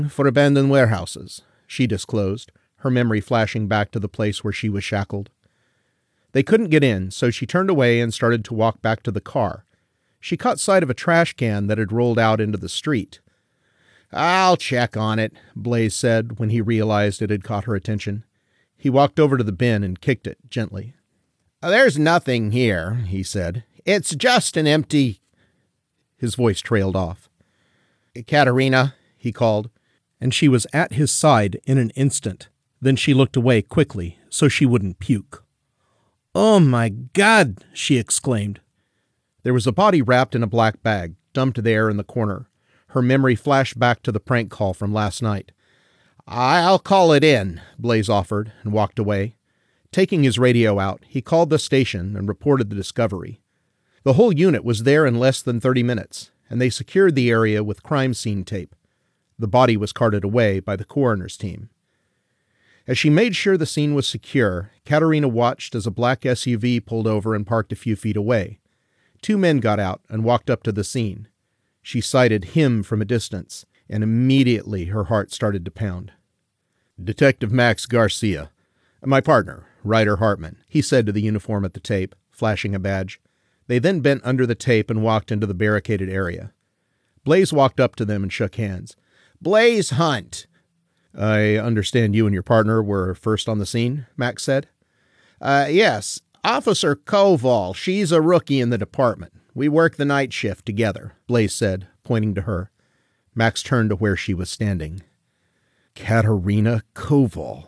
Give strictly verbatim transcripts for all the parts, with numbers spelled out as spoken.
for abandoned warehouses, she disclosed, her memory flashing back to the place where she was shackled. They couldn't get in, so she turned away and started to walk back to the car. She caught sight of a trash can that had rolled out into the street. "I'll check on it," Blaze said when he realized it had caught her attention. He walked over to the bin and kicked it gently. "There's nothing here," he said. "It's just an empty—" His voice trailed off. "Katerina," he called, and she was at his side in an instant. Then she looked away quickly so she wouldn't puke. "Oh my God!" she exclaimed. There was a body wrapped in a black bag, dumped there in the corner. Her memory flashed back to the prank call from last night. "I'll call it in," Blaze offered, and walked away. Taking his radio out, he called the station and reported the discovery. The whole unit was there in less than thirty minutes, and they secured the area with crime scene tape. The body was carted away by the coroner's team. As she made sure the scene was secure, Katerina watched as a black S U V pulled over and parked a few feet away. Two men got out and walked up to the scene. She sighted him from a distance, and immediately her heart started to pound. "Detective Max Garcia. My partner, Ryder Hartman," he said to the uniform at the tape, flashing a badge. They then bent under the tape and walked into the barricaded area. Blaze walked up to them and shook hands. "Blaze Hunt." "I understand you and your partner were first on the scene," Max said. Uh, yes, Officer Koval. She's a rookie in the department. We work the night shift together," Blaze said, pointing to her. Max turned to where she was standing. Katerina Koval.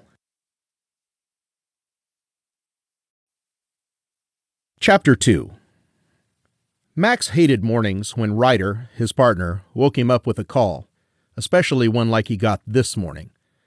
Chapter two. Max hated mornings when Ryder, his partner, woke him up with a call, especially one like he got this morning.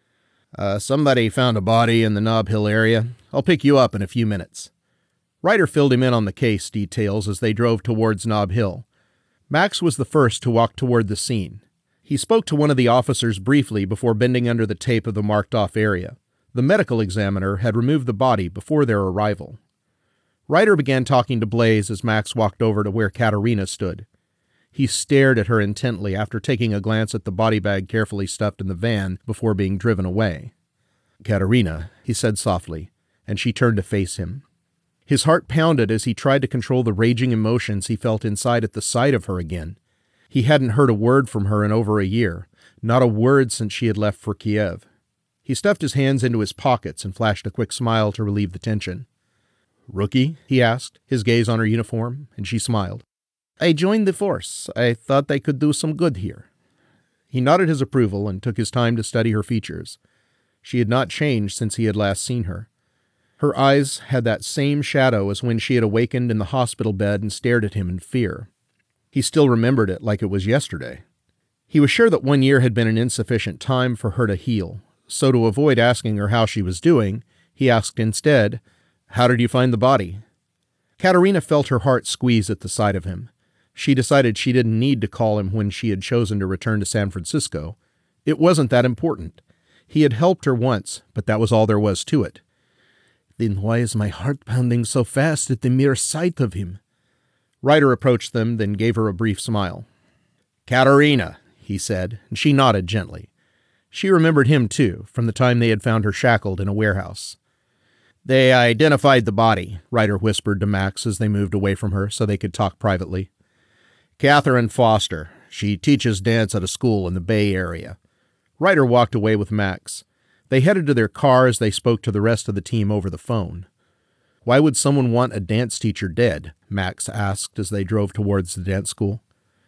Uh, somebody found a body in the Nob Hill area. I'll pick you up in a few minutes." Ryder filled him in on the case details as they drove towards Nob Hill. Max was the first to walk toward the scene. He spoke to one of the officers briefly before bending under the tape of the marked-off area. The medical examiner had removed the body before their arrival. Ryder began talking to Blaze as Max walked over to where Katerina stood. He stared at her intently after taking a glance at the body bag carefully stuffed in the van before being driven away. "Katerina," he said softly, and she turned to face him. His heart pounded as he tried to control the raging emotions he felt inside at the sight of her again. He hadn't heard a word from her in over a year, not a word since she had left for Kiev. He stuffed his hands into his pockets and flashed a quick smile to relieve the tension. "Rookie?" he asked, his gaze on her uniform, and she smiled. "I joined the force. I thought I could do some good here." He nodded his approval and took his time to study her features. She had not changed since he had last seen her. Her eyes had that same shadow as when she had awakened in the hospital bed and stared at him in fear. He still remembered it like it was yesterday. He was sure that one year had been an insufficient time for her to heal, so to avoid asking her how she was doing, he asked instead, "How did you find the body?" Katerina felt her heart squeeze at the sight of him. She decided she didn't need to call him when she had chosen to return to San Francisco. It wasn't that important. He had helped her once, but that was all there was to it. "Then why is my heart pounding so fast at the mere sight of him?" Ryder approached them, then gave her a brief smile. "Katerina," he said, and she nodded gently. She remembered him, too, from the time they had found her shackled in a warehouse. "They identified the body," Ryder whispered to Max as they moved away from her so they could talk privately. "Catherine Foster. She teaches dance at a school in the Bay Area." Ryder walked away with Max. They headed to their car as they spoke to the rest of the team over the phone. "Why would someone want a dance teacher dead?" Max asked as they drove towards the dance school.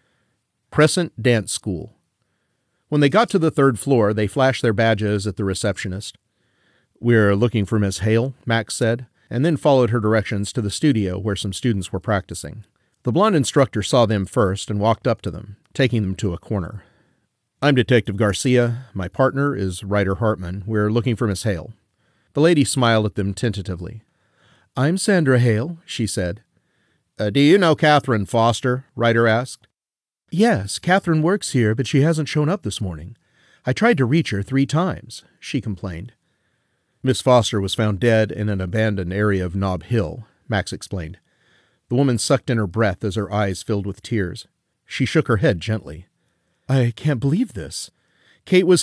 Crescent Dance School. When they got to the third floor, they flashed their badges at the receptionist. "We're looking for Miss Hale," Max said, and then followed her directions to the studio where some students were practicing. The blonde instructor saw them first and walked up to them, taking them to a corner. "I'm Detective Garcia. My partner is Ryder Hartman. We're looking for Miss Hale." The lady smiled at them tentatively. "I'm Sandra Hale," she said. Uh, do you know Catherine Foster?" Ryder asked. "Yes, Catherine works here, but she hasn't shown up this morning. I tried to reach her three times," she complained. "Miss Foster was found dead in an abandoned area of Nob Hill," Max explained. The woman sucked in her breath as her eyes filled with tears. She shook her head gently. "I can't believe this. Kate was